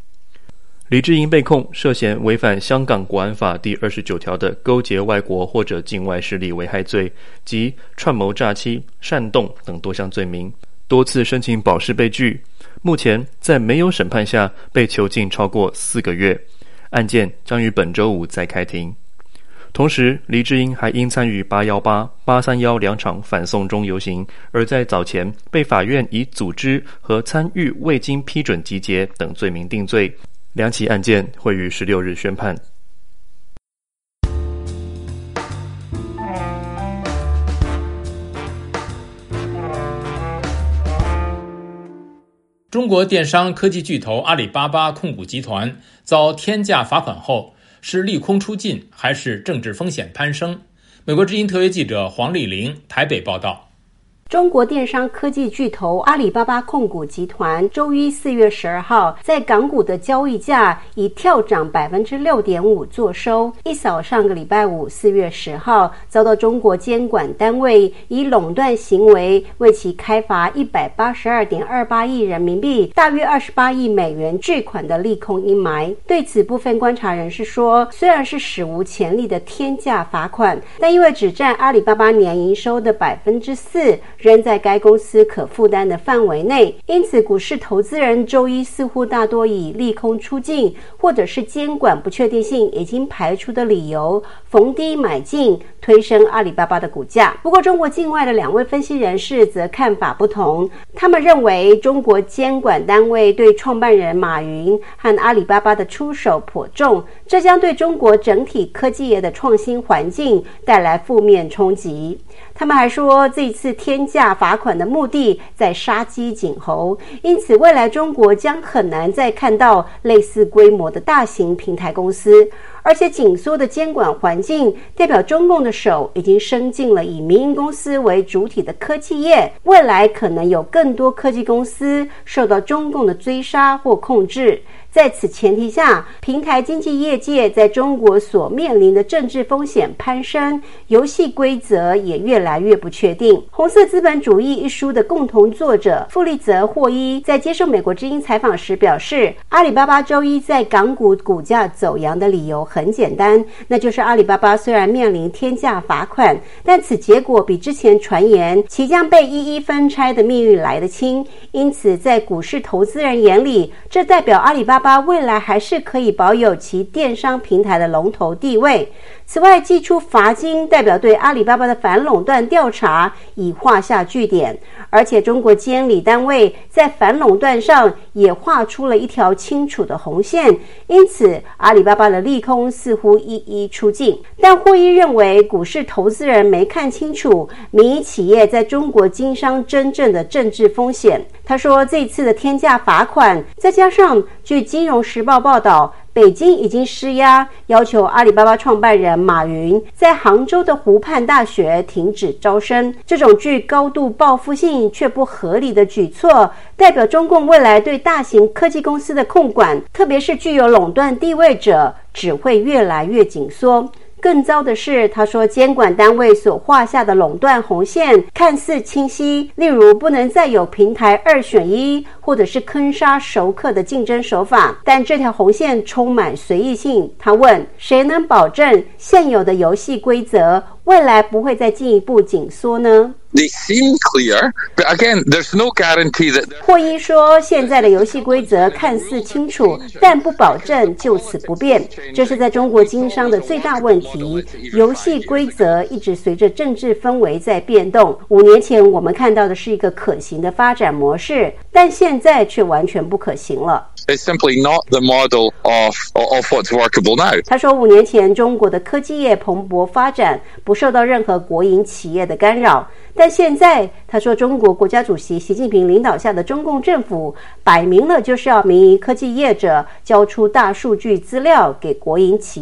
黎智英被控涉嫌违反香港国安法第二十九条的勾结外国或者境外势力危害罪及串谋诈欺、煽动等多项罪名，多次申请保释被拒，目前在没有审判下被囚禁超过四个月，案件将于本周五再开庭。同时，黎智英还因参与八一八、八三一两场反送中游行，而在早前被法院以组织和参与未经批准集结等罪名定罪，两起案件会于十六日宣判。 中国电商科技巨头阿里巴巴控股集团遭天价罚款后，是利空出尽还是政治风险攀升？美国之音特约记者黄丽玲台北报道。 中国电商科技巨头阿里巴巴控股集团周一四月十二号在港股的交易价以跳涨百分之六点五作收，一扫上个礼拜五四月十号遭到中国监管单位以垄断行为为其开罚一百八十二点二八亿人民币，大约二十八亿美元巨款的利空阴霾。对此，部分观察人士说，虽然是史无前例的天价罚款，但因为只占阿里巴巴年营收的百分之四。仍在该公司可负担的范围内，因此股市投资人周一似乎大多以利空出尽或者是监管不确定性已经排除的理由逢低买进，推升阿里巴巴的股价。不过中国境外的两位分析人士则看法不同，他们认为中国监管单位对创办人马云和阿里巴巴的出手颇重，这将对中国整体科技业的创新环境带来负面冲击。他们还说，这一次天价罚款的目的在杀鸡儆猴，因此未来中国将很难再看到类似规模的大型平台公司，而且紧缩的监管环境代表中共的手已经伸进了以民营公司为主体的科技业，未来可能有更多科技公司受到中共的追杀或控制。在此前提下，平台经济业界在中国所面临的政治风险攀升，游戏规则也越来越不确定。《红色资本主义》一书的共同作者傅立泽霍伊在接受美国之音采访时表示，阿里巴巴周一在港股股价走扬的理由很简单，那就是阿里巴巴虽然面临天价罚款，但此结果比之前传言其将被一一分拆的命运来得轻，因此在股市投资人眼里，这代表阿里巴巴未来还是可以保有其电商平台的龙头地位。此外，祭出罚金代表对阿里巴巴的反垄断调查已画下句点，而且中国监理单位在反垄断上也画出了一条清楚的红线，因此阿里巴巴的利空似乎一一出尽。但霍伊认为，股市投资人没看清楚民营企业在中国经商真正的政治风险。他说，这次的天价罚款，再加上据金融时报报道，北京已经施压，要求阿里巴巴创办人马云在杭州的湖畔大学停止招生。这种具高度报复性却不合理的举措，代表中共未来对大型科技公司的控管，特别是具有垄断地位者，只会越来越紧缩。更糟的是，他说监管单位所画下的垄断红线看似清晰，例如不能再有平台二选一或者是坑杀熟客的竞争手法，但这条红线充满随意性。他问，谁能保证现有的游戏规则未来不会再进一步紧缩呢 ？They seem clear, but again, there's no guarantee that... 霍伊说，现在的游戏规则看似清楚，但不保证就此不变。这是在中国经商的最大问题，游戏规则一直随着政治氛围在变动。五年前我们看到的是一个可行的发展模式，但现在却完全不可行了。 It's simply not the model of, of what's workable now. 他说，五年前中国的科技业蓬勃发展，不受到任何国营企业的干扰，但现在他说，中国国家主席习近平领导下的中共政府摆明了就是要民营科技业者交出大数据资料给国营企业，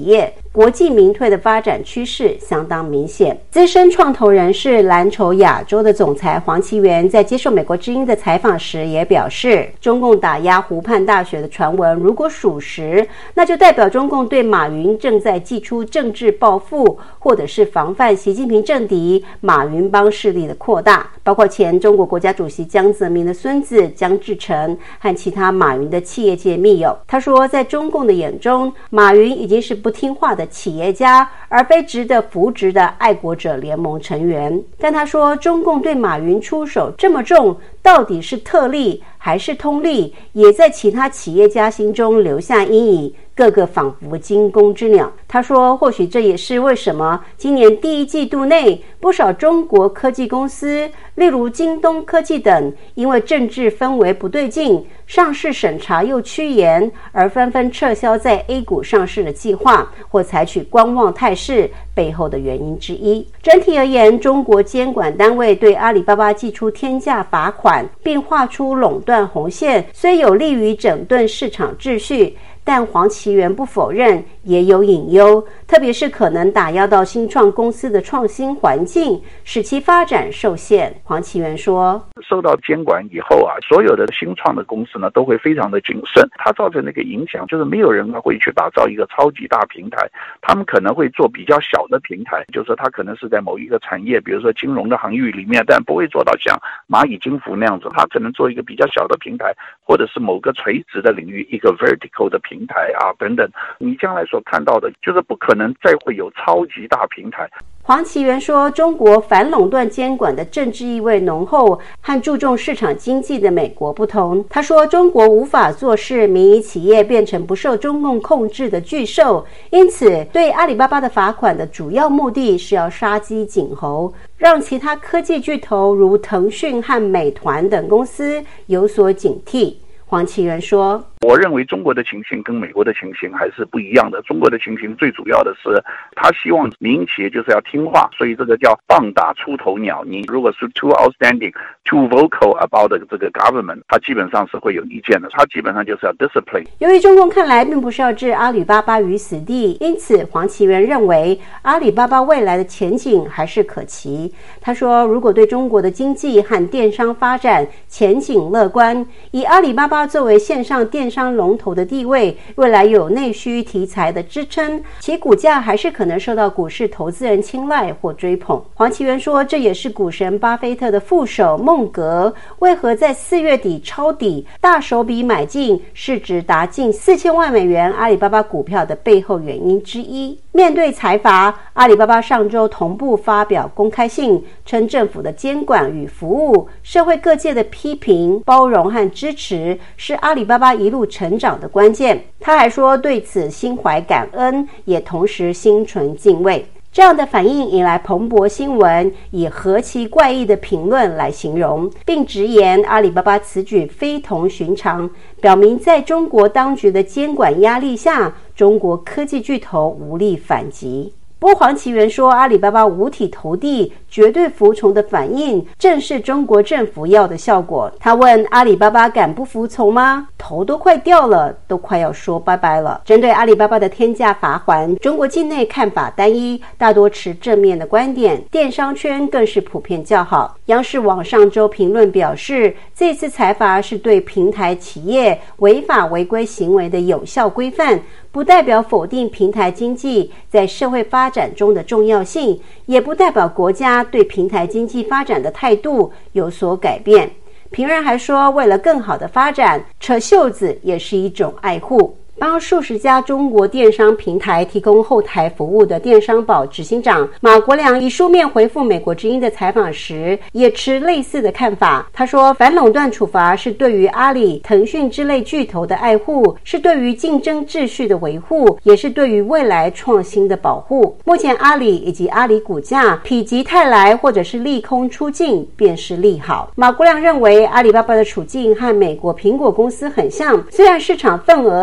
国进民退的发展趋势相当明显。资深创投人士蓝筹亚洲的总裁黄奇源在接受美国之音的采访时也表示，中共打压湖畔大学的传闻如果属实，那就代表中共对马云正在祭出政治报复，或者是防范习近平政敌马云帮势力的扩大，包括前中国国家主席江泽民的孙子江志成和其他马云的企业界密友。他说，在中共的眼中，马云已经是不听话的企业家，而非值得扶植的爱国者联盟成员。但他说，中共对马云出手这么重，到底是特例还是通例，也在其他企业家心中留下阴影，个个仿佛惊弓之鸟。他说，或许这也是为什么今年第一季度内不少中国科技公司，例如京东科技等，因为政治氛围不对劲，上市审查又趋严，而纷纷撤销在 A 股上市的计划，或采取观望态势，背后的原因之一。整体而言，中国监管单位对阿里巴巴祭出天价罚款，并画出垄断红线，虽有利于整顿市场秩序，但黄奇源不否认也有隐忧，特别是可能打压到新创公司的创新环境，使其发展受限。黄奇源说， 受到监管以后啊，所有的新创的公司呢都会非常的谨慎，它造成的一个影响就是没有人会去打造一个超级大平台，他们可能会做比较小的平台，就是说它可能是在某一个产业，比如说金融的行业里面，但不会做到像蚂蚁金服那样子，它可能做一个比较小的平台，或者是某个垂直的领域一个 vertical 的平台啊等等，你将来所看到的就是不可能再会有超级大平台。 黄奇源说，中国反垄断监管的政治意味浓厚，和注重市场经济的美国不同。他说，中国无法做事民营企业变成不受中共控制的巨兽，因此对阿里巴巴的罚款的主要目的是要杀鸡儆猴，让其他科技巨头如腾讯和美团等公司有所警惕。黄奇源说， 我认为中国的情形跟美国的情形还是不一样的。中国的情形最主要的是，他希望民营企业就是要听话，所以这个叫棒打出头鸟。你如果是 too outstanding, too vocal about 这个 government， 他基本上是会有意见的。他基本上就是要 discipline。 由于中共看来并不是要置阿里巴巴于死地，因此黄奇源认为阿里巴巴未来的前景还是可期。他说，如果对中国的经济和电商发展前景乐观，以阿里巴巴作为线上电商龙头的地位，未来有内需题材的支撑，其股价还是可能受到股市投资人青睐或追捧。黄奇源说，这也是股神巴菲特的副手孟格为何在四月底抄底大手笔买进市值达近四千万美元阿里巴巴股票的背后原因之一。面对财阀，阿里巴巴上周同步发表公开信，称政府的监管与服务、社会各界的批评、包容和支持是阿里巴巴一路成长的关键。他还说，对此心怀感恩，也同时心存敬畏。这样的反应引来彭博新闻以何其怪异的评论来形容，并直言阿里巴巴此举非同寻常，表明在中国当局的监管压力下，中国科技巨头无力反击。不过黄奇源说，阿里巴巴五体投地、绝对服从的反应，正是中国政府要的效果。他问阿里巴巴敢不服从吗？头都快掉了，都快要说拜拜了。针对阿里巴巴的天价罚锾，中国境内看法单一，大多持正面的观点，电商圈更是普遍较好。央视网上周评论表示，这次裁罚是对平台企业违法违规行为的有效规范，不代表否定平台经济在社会发展中的重要性，也不代表国家对平台经济发展的态度有所改变。评论还说，为了更好的发展，扯袖子也是一种爱护。帮数十家中国电商平台提供后台服务的电商宝执行长马国良以书面回复美国之音的采访时，也持类似的看法。他说，反垄断处罚是对于阿里、腾讯之类巨头的爱护，是对于竞争秩序的维护，也是对于未来创新的保护。目前阿里以及阿里股价否极泰来，或者是利空出尽，便是利好。马国良认为，阿里巴巴的处境和美国苹果公司很像，虽然市场份额下降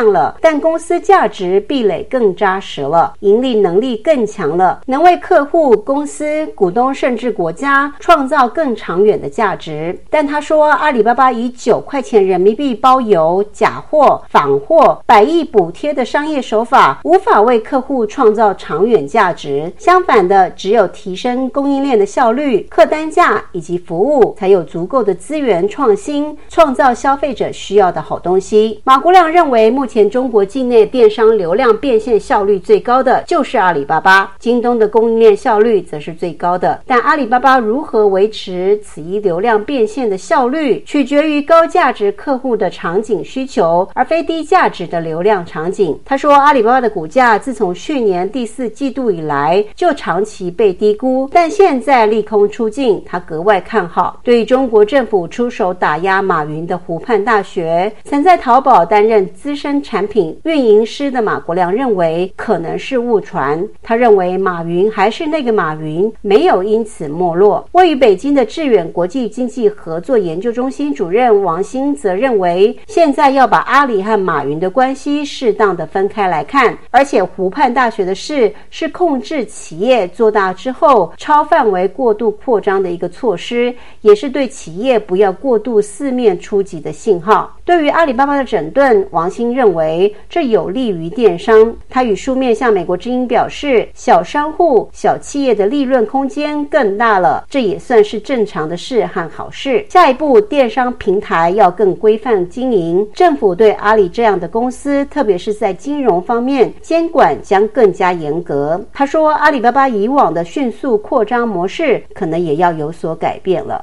量了，但公司价值壁垒更扎实了，盈利能力更强了，能为客户、公司、股东甚至国家创造更长远的价值。但他说，阿里巴巴以九块钱人民币包邮、假货、仿货、百亿补贴的商业手法，无法为客户创造长远价值。相反的，只有提升供应链的效率、客单价以及服务，才有足够的资源创新，创造消费者需要的好东西。马国亮认为，目前中国境内电商流量变现效率最高的就是阿里巴巴，京东的供应链效率则是最高的。但阿里巴巴如何维持此一流量变现的效率，取决于高价值客户的场景需求，而非低价值的流量场景。他说，阿里巴巴的股价自从去年第四季度以来就长期被低估，但现在利空出尽，他格外看好。对于中国政府出手打压马云的湖畔大学，曾在淘宝担任资深产品运营师的马国亮认为，可能是误传。他认为马云还是那个马云，没有因此没落。位于北京的致远国际经济合作研究中心主任王兴则认为，现在要把阿里和马云的关系适当的分开来看，而且湖畔大学的事是控制企业做大之后超范围过度扩张的一个措施，也是对企业不要过度四面出击的信号。对于阿里巴巴的整顿，王兴认为这有利于电商。他与书面向美国之音表示，小商户、小企业的利润空间更大了，这也算是正常的事和好事。下一步，电商平台要更规范经营，政府对阿里这样的公司，特别是在金融方面监管将更加严格。他说，阿里巴巴以往的迅速扩张模式可能也要有所改变了。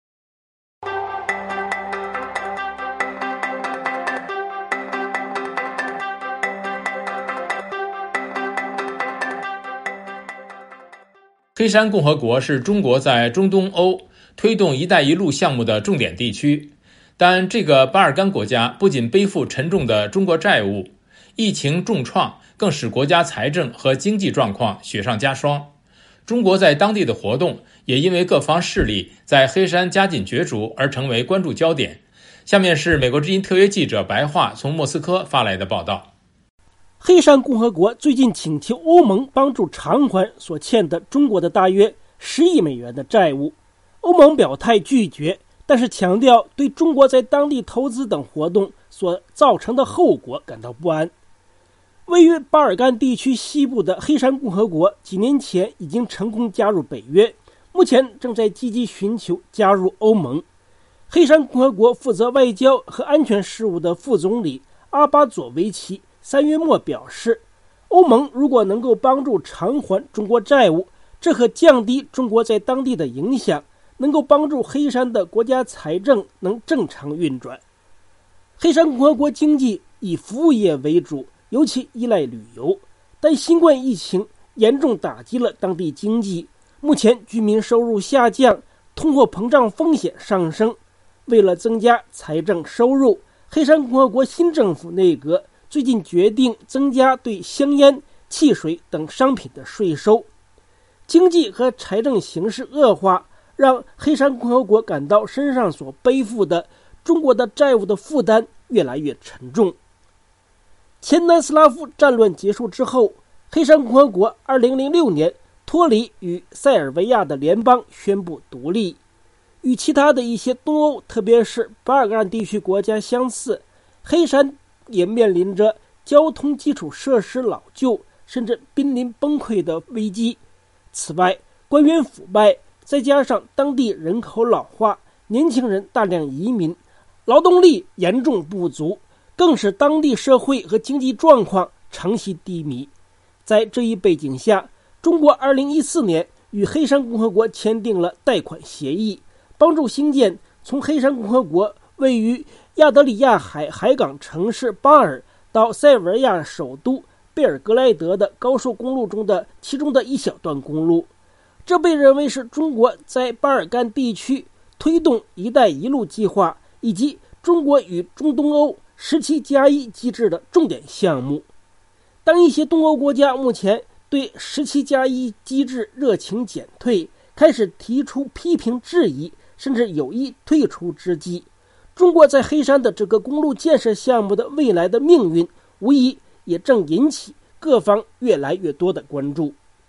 黑山共和国是中国在中东欧推动“一带一路”项目的重点地区，但这个巴尔干国家不仅背负沉重的中国债务，疫情重创更使国家财政和经济状况雪上加霜。中国在当地的活动也因为各方势力在黑山加紧角逐而成为关注焦点。下面是美国之音特约记者白桦从莫斯科发来的报道。 黑山共和国最近请求欧盟帮助偿还所欠的中国的大约十亿美元的债务。欧盟表态拒绝，但是强调对中国在当地投资等活动所造成的后果感到不安。位于巴尔干地区西部的黑山共和国几年前已经成功加入北约，目前正在积极寻求加入欧盟。黑山共和国负责外交和安全事务的副总理阿巴佐维奇三月末表示，欧盟如果能够帮助偿还中国债务，这可降低中国在当地的影响，能够帮助黑山的国家财政能正常运转。黑山共和国经济以服务业为主，尤其依赖旅游，但新冠疫情严重打击了当地经济，目前居民收入下降，通货膨胀风险上升。为了增加财政收入，黑山共和国新政府内阁最近决定增加对香烟、汽水等商品的税收。经济和财政形势恶化，让黑山共和国感到身上所背负的中国的债务的负担越来越沉重。前南斯拉夫战乱结束之后，黑山共和国二零零六年脱离与塞尔维亚的联邦，宣布独立。与其他的一些东欧，特别是巴尔干地区国家相似，黑山也面临着交通基础设施老旧甚至濒临崩溃的危机。此外，官员腐败，再加上当地人口老化，年轻人大量移民，劳动力严重不足，更使当地社会和经济状况长期低迷。在这一背景下，中国二零一四年与黑山共和国签订了贷款协议，帮助兴建从黑山共和国位于亚得里亚海海港城市巴尔到塞尔维亚首都贝尔格莱德的高速公路中的其中的一小段公路。这被认为是中国在巴尔干地区推动“一带一路”计划以及中国与中东欧十七加一机制的重点项目。当一些东欧国家目前对十七加一机制热情减退，开始提出批评质疑，甚至有意退出之际，中国在黑山的这个公路建设项目的未来的命运无疑也正引起各方越来越多的关注。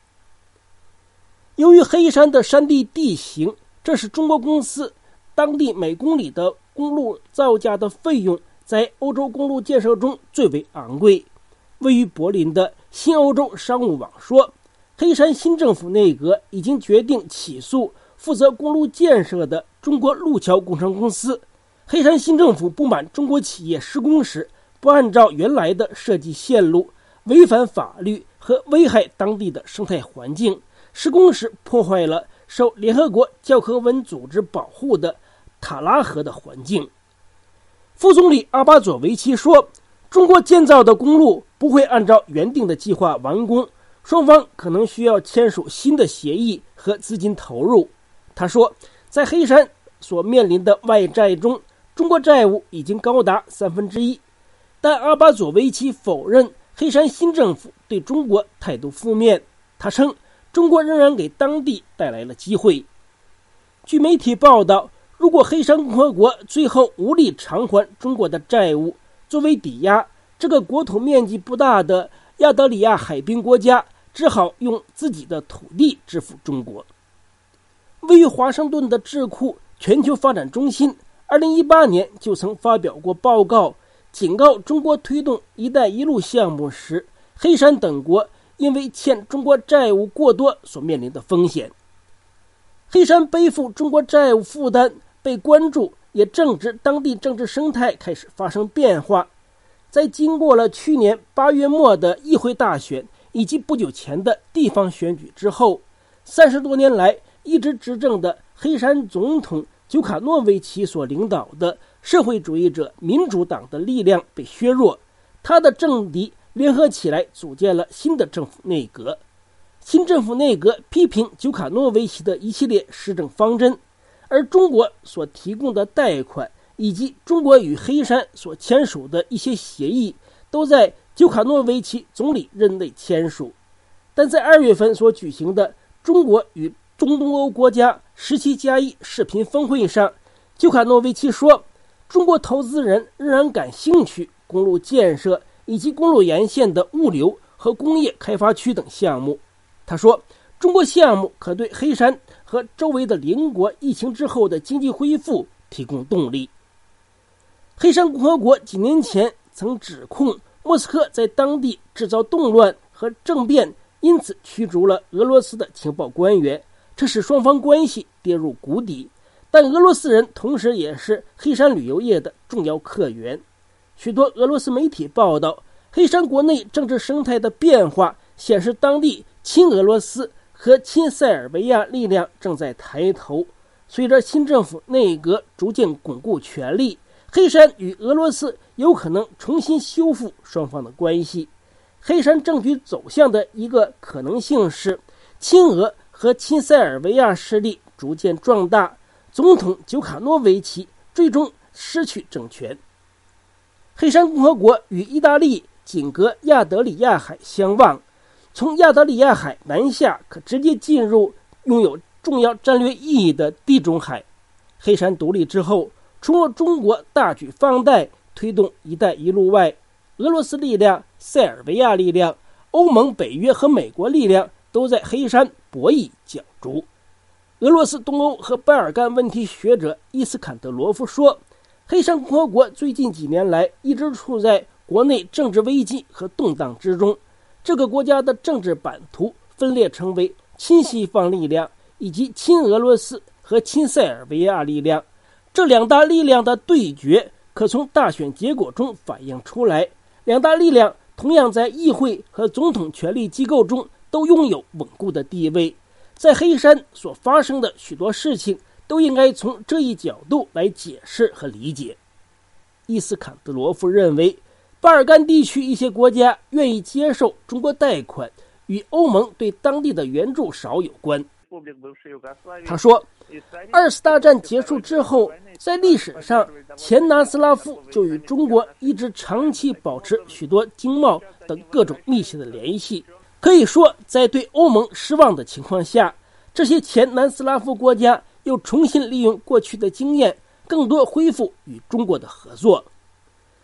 由于黑山的山地地形，这使中国公司当地每公里的公路造价的费用在欧洲公路建设中最为昂贵。位于柏林的新欧洲商务网说，黑山新政府内阁已经决定起诉负责公路建设的中国路桥工程公司。黑山新政府不满中国企业施工时不按照原来的设计线路，违反法律和危害当地的生态环境，施工时破坏了受联合国教科文组织保护的塔拉河的环境。副总理阿巴佐维奇说，中国建造的公路不会按照原定的计划完工，双方可能需要签署新的协议和资金投入。他说，在黑山所面临的外债中，中国债务已经高达三分之一，但阿巴佐维奇否认黑山新政府对中国态度负面。他称，中国仍然给当地带来了机会。据媒体报道，如果黑山共和国最后无力偿还中国的债务，作为抵押，这个国土面积不大的亚得里亚海滨国家只好用自己的土地支付中国。位于华盛顿的智库全球发展中心二零一八年就曾发表过报告，警告中国推动一带一路项目时，黑山等国因为欠中国债务过多所面临的风险。黑山背负中国债务负担被关注，也正值当地政治生态开始发生变化。在经过了去年八月末的议会大选以及不久前的地方选举之后，三十多年来一直执政的黑山总统久卡诺维奇所领导的社会主义者民主党的力量被削弱，他的政敌联合起来组建了新的政府内阁。新政府内阁批评久卡诺维奇的一系列施政方针，而中国所提供的贷款以及中国与黑山所签署的一些协议都在久卡诺维奇总理任内签署。但在二月份所举行的中国与中东欧国家十七加一视频峰会上，久卡诺维奇说，中国投资人仍然感兴趣公路建设以及公路沿线的物流和工业开发区等项目。他说，中国项目可对黑山和周围的邻国疫情之后的经济恢复提供动力。黑山共和国几年前曾指控莫斯科在当地制造动乱和政变，因此驱逐了俄罗斯的情报官员，这使双方关系跌入谷底。但俄罗斯人同时也是黑山旅游业的重要客源。许多俄罗斯媒体报道，黑山国内政治生态的变化显示，当地亲俄罗斯和亲塞尔维亚力量正在抬头。随着新政府内阁逐渐巩固权力，黑山与俄罗斯有可能重新修复双方的关系。黑山政局走向的一个可能性是，亲俄和亲塞尔维亚势力逐渐壮大，总统久卡诺维奇最终失去政权。黑山共和国与意大利紧隔亚得里亚海相望，从亚得里亚海南下可直接进入拥有重要战略意义的地中海。黑山独立之后，除了中国大举放贷推动一带一路外，俄罗斯力量、塞尔维亚力量、欧盟、北约和美国力量都在黑山博弈角逐。俄罗斯东欧和巴尔干问题学者伊斯坎德罗夫说，黑山共和国最近几年来一直处在国内政治危机和动荡之中，这个国家的政治版图分裂成为亲西方力量以及亲俄罗斯和亲塞尔维亚力量。这两大力量的对决可从大选结果中反映出来，两大力量同样在议会和总统权力机构中都拥有稳固的地位。在黑山所发生的许多事情都应该从这一角度来解释和理解。伊斯坎德罗夫认为，巴尔干地区一些国家愿意接受中国贷款与欧盟对当地的援助少有关。他说，二次大战结束之后，在历史上前南斯拉夫就与中国一直长期保持许多经贸等各种密切的联系。可以说，在对欧盟失望的情况下，这些前南斯拉夫国家又重新利用过去的经验，更多恢复与中国的合作。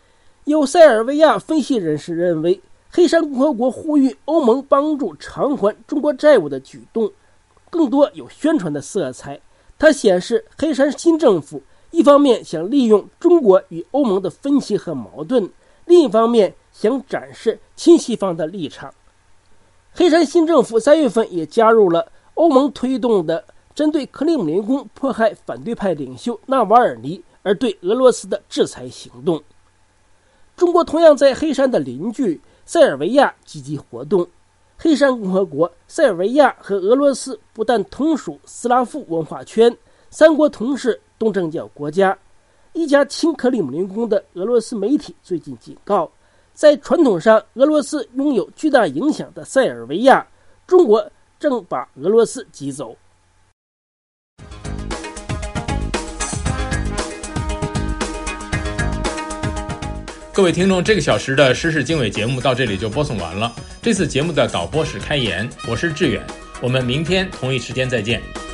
有塞尔维亚分析人士认为，黑山共和国呼吁欧盟帮助偿还中国债务的举动更多有宣传的色彩。它显示黑山新政府一方面想利用中国与欧盟的分歧和矛盾，另一方面想展示亲西方的立场。黑山新政府三月份也加入了欧盟推动的针对克里姆林宫迫害反对派领袖纳瓦尔尼而对俄罗斯的制裁行动。中国同样在黑山的邻居塞尔维亚积极活动。黑山共和国、塞尔维亚和俄罗斯不但同属斯拉夫文化圈，三国同是东正教国家。一家亲克里姆林宫的俄罗斯媒体最近警告，在传统上俄罗斯拥有巨大影响的塞尔维亚，中国正把俄罗斯挤走。 各位听众，这个小时的时事经纬节目到这里就播送完了。这次节目的导播是开言，我是志远，我们明天同一时间再见。